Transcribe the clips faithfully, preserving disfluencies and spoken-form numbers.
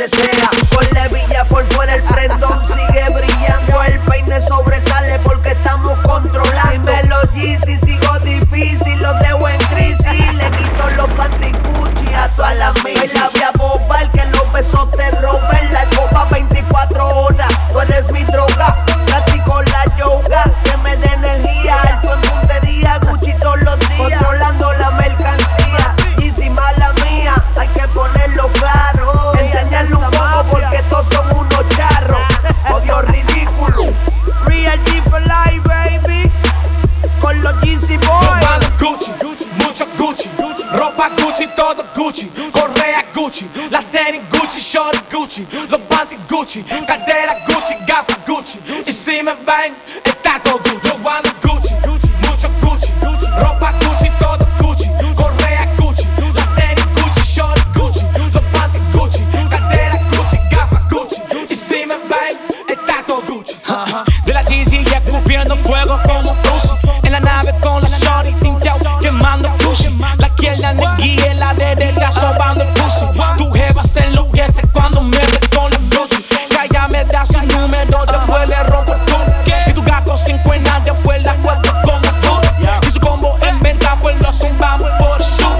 donde sea. Con la villa por fuera el prendón sigue brillando. El peine sobresale porque estamos controlando. Dímelo Yeezy, sigo difícil, los dejo en crisis. Le quito los panty Gucci a todas las misas. La voy a bobar, que los besos te roben. La copa veinticuatro horas, tú eres mi droga. Practico la yoga, que me dé energía. Alto en puntería, Gucci todos los días. Controlando la mercancía. Yeezy mala mía, hay que ponerlo claro. Enseñarle un poco porque todos son unos charros. Odio ridículo. Real G for life, baby. Con los Yeezy boys. Gucci, mucho Gucci, ropa Gucci, todo Gucci, correa Gucci, la tenis Gucci, short Gucci, los panty Gucci, cadera Gucci, gafas Gucci, y si me ven, está todo Gucci. Yo ando Gucci, mucho Gucci, ropa Gucci, todo Gucci, correa Gucci, la tenis Gucci, short Gucci, los panty Gucci, cadera Gucci, gafas Gucci, y si me ven, está todo Gucci. Uh-huh. De la Yeezy ya escupiendo fuego como Bruce, en la nave con la shorty tinteado, quemando pussy. La izquierda neguía en la derecha sobando el pussy. Tu jeva se enloquece cuando me ve con la Gucci. Calla me da su número, después le rompo el culo. Y tu gato sin cuerda ya fue la cuatro con el culo. Y su combo en venta pues lo zumbamos por el sur.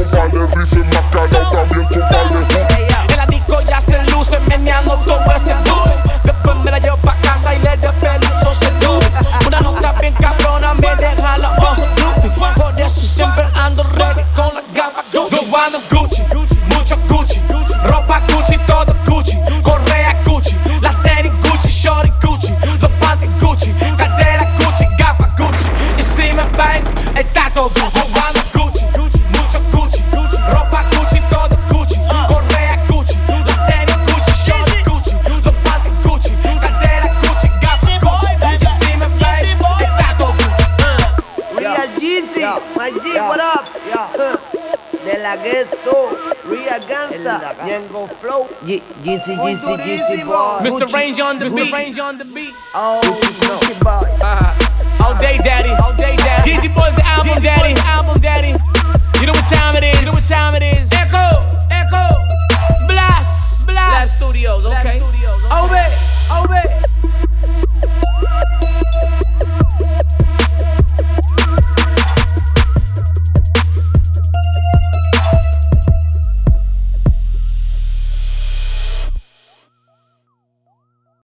En la disco ya se luce meneando todo ese duro. Después me la llevo pa' casa y le despedazo ese duro. Una nota bien cabrona me deja la ojo droopy. Por eso siempre ando ready con la gafa Gucci. Yo ando Gucci, mucho Gucci, ropa Gucci, todo Gucci, correa Gucci, la tenis Gucci, shorty Gucci, los panty Gucci, cadera Gucci, gafa Gucci, y si me ven, está todo Gucci. Yo ando Gucci, mucho Gucci, ropa Gucci, todo Gucci, correa Gucci, la tenis Gucci, shorty Gucci, los panty Gucci, cadera Gucci, gafa Gucci, y si me ven, está todo Gucci. Real Yeezy, my G, what up? De la ghetto, Real Gangsta, Yengo Flow, Yeezy, Yeezy, Yeezy boy. Mister Range on the beat, Range on the beat. Oh, Gucci boy. Uh-huh. All day daddy, all day daddy. Yeezy boy's the album daddy, album daddy. You know what time it is, you know what time it is.